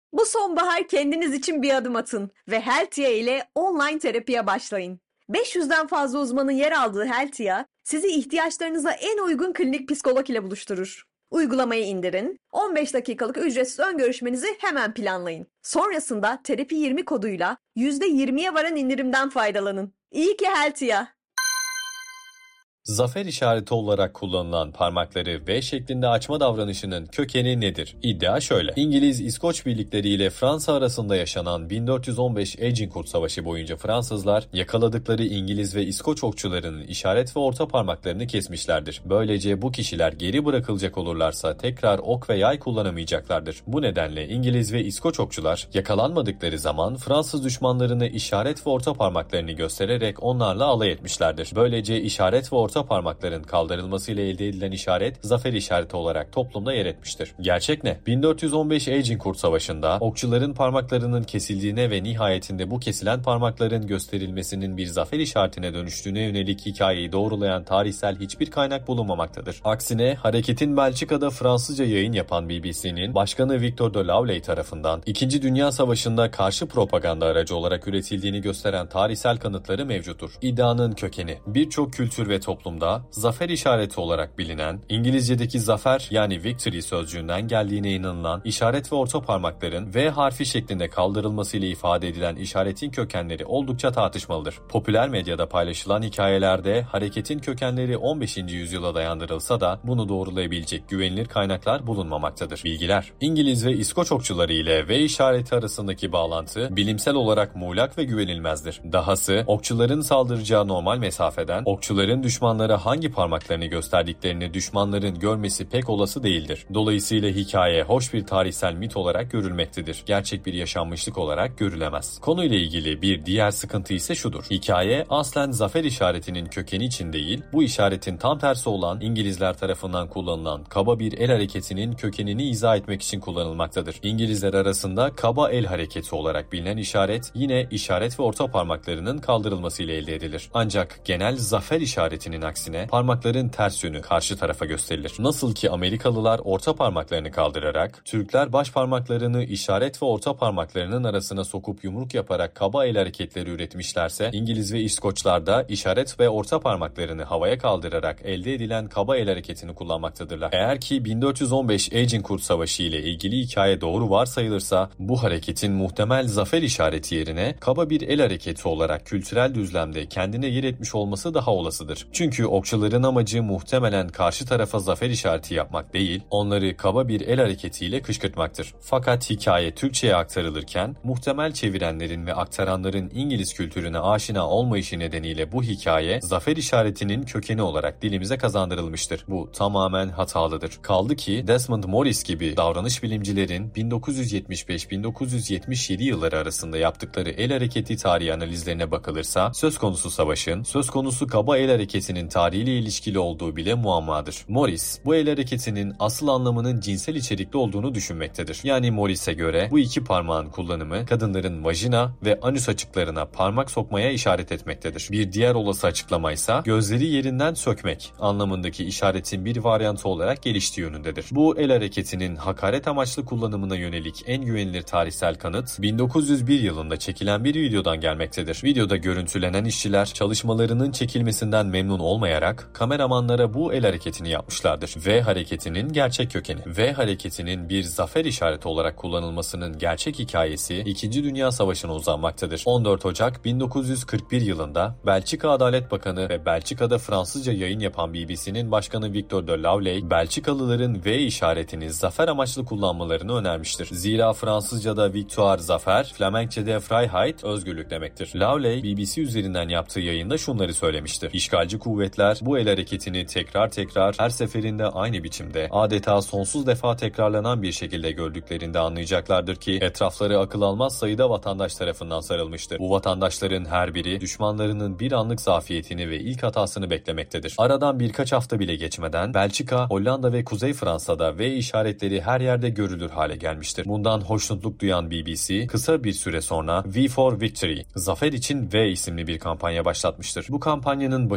Bu sonbahar kendiniz için bir adım atın ve Heltia ile online terapiye başlayın. 500'den fazla uzmanın yer aldığı Heltia, sizi ihtiyaçlarınıza en uygun klinik psikolog ile buluşturur. Uygulamayı indirin, 15 dakikalık ücretsiz ön görüşmenizi hemen planlayın. Sonrasında terapi 20 koduyla %20'ye varan indirimden faydalanın. İyi ki Heltia. Zafer işareti olarak kullanılan parmakları V şeklinde açma davranışının kökeni nedir? İddia şöyle. İngiliz-İskoç birlikleri ile Fransa arasında yaşanan 1415 Agincourt Savaşı boyunca Fransızlar yakaladıkları İngiliz ve İskoç okçularının işaret ve orta parmaklarını kesmişlerdir. Böylece bu kişiler geri bırakılacak olurlarsa tekrar ok ve yay kullanamayacaklardır. Bu nedenle İngiliz ve İskoç okçular yakalanmadıkları zaman Fransız düşmanlarını işaret ve orta parmaklarını göstererek onlarla alay etmişlerdir. Böylece işaret ve orta parmakların kaldırılmasıyla elde edilen işaret zafer işareti olarak toplumda yer etmiştir. Gerçek ne? 1415 Agincourt Savaşı'nda okçuların parmaklarının kesildiğine ve nihayetinde bu kesilen parmakların gösterilmesinin bir zafer işaretine dönüştüğüne yönelik hikayeyi doğrulayan tarihsel hiçbir kaynak bulunmamaktadır. Aksine hareketin Belçika'da Fransızca yayın yapan BBC'nin başkanı Victor de Laulay tarafından 2. Dünya Savaşı'nda karşı propaganda aracı olarak üretildiğini gösteren tarihsel kanıtları mevcuttur. İddianın kökeni birçok kültür ve toplumda zafer işareti olarak bilinen, İngilizce'deki zafer yani victory sözcüğünden geldiğine inanılan işaret ve orta parmakların V harfi şeklinde kaldırılmasıyla ifade edilen işaretin kökenleri oldukça tartışmalıdır. Popüler medyada paylaşılan hikayelerde hareketin kökenleri 15. yüzyıla dayandırılsa da bunu doğrulayabilecek güvenilir kaynaklar bulunmamaktadır. Bilgiler: İngiliz ve İskoç okçuları ile V işareti arasındaki bağlantı bilimsel olarak muğlak ve güvenilmezdir. Dahası okçuların saldıracağı normal mesafeden okçuların düşmanlara hangi parmaklarını gösterdiklerini düşmanların görmesi pek olası değildir. Dolayısıyla hikaye hoş bir tarihsel mit olarak görülmektedir. Gerçek bir yaşanmışlık olarak görülemez. Konuyla ilgili bir diğer sıkıntı ise şudur. Hikaye aslen zafer işaretinin kökeni için değil, bu işaretin tam tersi olan İngilizler tarafından kullanılan kaba bir el hareketinin kökenini izah etmek için kullanılmaktadır. İngilizler arasında kaba el hareketi olarak bilinen işaret yine işaret ve orta parmaklarının kaldırılmasıyla elde edilir. Ancak genel zafer işaretinin aksine parmakların ters yönü karşı tarafa gösterilir. Nasıl ki Amerikalılar orta parmaklarını kaldırarak, Türkler baş parmaklarını işaret ve orta parmaklarının arasına sokup yumruk yaparak kaba el hareketleri üretmişlerse, İngiliz ve İskoçlar da işaret ve orta parmaklarını havaya kaldırarak elde edilen kaba el hareketini kullanmaktadırlar. Eğer ki 1415 Agincourt Savaşı ile ilgili hikaye doğru varsayılırsa, bu hareketin muhtemel zafer işareti yerine kaba bir el hareketi olarak kültürel düzlemde kendine yer etmiş olması daha olasıdır. Çünkü okçuların amacı muhtemelen karşı tarafa zafer işareti yapmak değil, onları kaba bir el hareketiyle kışkırtmaktır. Fakat hikaye Türkçe'ye aktarılırken, muhtemel çevirenlerin ve aktaranların İngiliz kültürüne aşina olmayışı nedeniyle bu hikaye zafer işaretinin kökeni olarak dilimize kazandırılmıştır. Bu tamamen hatalıdır. Kaldı ki Desmond Morris gibi davranış bilimcilerin 1975-1977 yılları arasında yaptıkları el hareketi tarihi analizlerine bakılırsa, söz konusu savaşın, söz konusu kaba el hareketinin tarihiyle ilişkili olduğu bile muammadır. Morris, bu el hareketinin asıl anlamının cinsel içerikli olduğunu düşünmektedir. Yani Morris'e göre bu iki parmağın kullanımı kadınların vajina ve anüs açıklarına parmak sokmaya işaret etmektedir. Bir diğer olası açıklama ise gözleri yerinden sökmek anlamındaki işaretin bir varyantı olarak geliştiği yönündedir. Bu el hareketinin hakaret amaçlı kullanımına yönelik en güvenilir tarihsel kanıt 1901 yılında çekilen bir videodan gelmektedir. Videoda görüntülenen işçiler çalışmalarının çekilmesinden memnun olmayarak kameramanlara bu el hareketini yapmışlardır. V hareketinin gerçek kökeni. V hareketinin bir zafer işareti olarak kullanılmasının gerçek hikayesi 2. Dünya Savaşı'na uzanmaktadır. 14 Ocak 1941 yılında Belçika Adalet Bakanı ve Belçika'da Fransızca yayın yapan BBC'nin başkanı Victor de Laulay, Belçikalıların V işaretini zafer amaçlı kullanmalarını önermiştir. Zira Fransızca'da victoire zafer, Flemenkçe'de Freiheit özgürlük demektir. Laulay, BBC üzerinden yaptığı yayında şunları söylemiştir. İşgalci kuvvetler bu el hareketini tekrar her seferinde aynı biçimde adeta sonsuz defa tekrarlanan bir şekilde gördüklerinde anlayacaklardır ki etrafları akıl almaz sayıda vatandaş tarafından sarılmıştır. Bu vatandaşların her biri düşmanlarının bir anlık zafiyetini ve ilk hatasını beklemektedir. Aradan birkaç hafta bile geçmeden Belçika, Hollanda ve Kuzey Fransa'da V işaretleri her yerde görülür hale gelmiştir. Bundan hoşnutluk duyan BBC kısa bir süre sonra V for Victory, Zafer için V isimli bir kampanya başlatmıştır. Bu kampanyanın başına getirdiği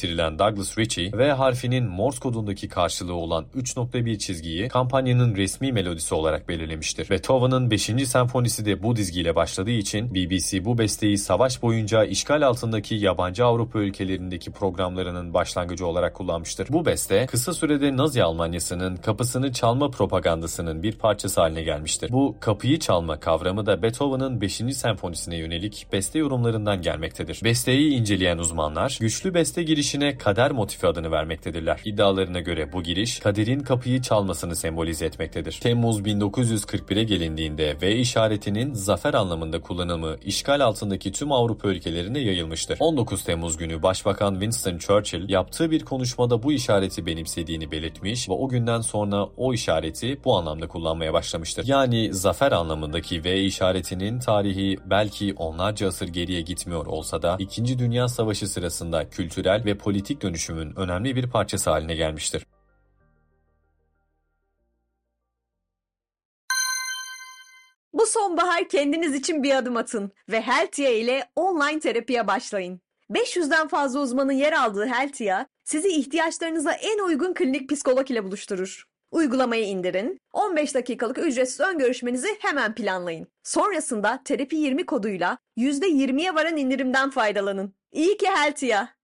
geliştirilen Douglas Ritchie, V harfinin Morse kodundaki karşılığı olan 3.1 çizgiyi kampanyanın resmi melodisi olarak belirlemiştir. Beethoven'ın 5. senfonisi de bu dizgiyle başladığı için BBC bu besteyi savaş boyunca işgal altındaki yabancı Avrupa ülkelerindeki programlarının başlangıcı olarak kullanmıştır. Bu beste kısa sürede Nazi Almanyası'nın kapısını çalma propagandasının bir parçası haline gelmiştir. Bu kapıyı çalma kavramı da Beethoven'ın 5. senfonisine yönelik beste yorumlarından gelmektedir. Besteyi inceleyen uzmanlar güçlü beste girişine kader motifi adını vermektedirler. İddialarına göre bu giriş kaderin kapıyı çalmasını sembolize etmektedir. Temmuz 1941'e gelindiğinde V işaretinin zafer anlamında kullanımı işgal altındaki tüm Avrupa ülkelerine yayılmıştır. 19 Temmuz günü Başbakan Winston Churchill yaptığı bir konuşmada bu işareti benimsediğini belirtmiş ve o günden sonra o işareti bu anlamda kullanmaya başlamıştır. Yani zafer anlamındaki V işaretinin tarihi belki onlarca asır geriye gitmiyor olsa da 2. Dünya Savaşı sırasında kültürel ve politik dönüşümün önemli bir parçası haline gelmiştir. Bu sonbahar kendiniz için bir adım atın ve Heltia ile online terapiye başlayın. 500'den fazla uzmanın yer aldığı Heltia, sizi ihtiyaçlarınıza en uygun klinik psikolog ile buluşturur. Uygulamayı indirin, 15 dakikalık ücretsiz ön görüşmenizi hemen planlayın. Sonrasında Terapi 20 koduyla %20'ye varan indirimden faydalanın. İyi ki Heltia!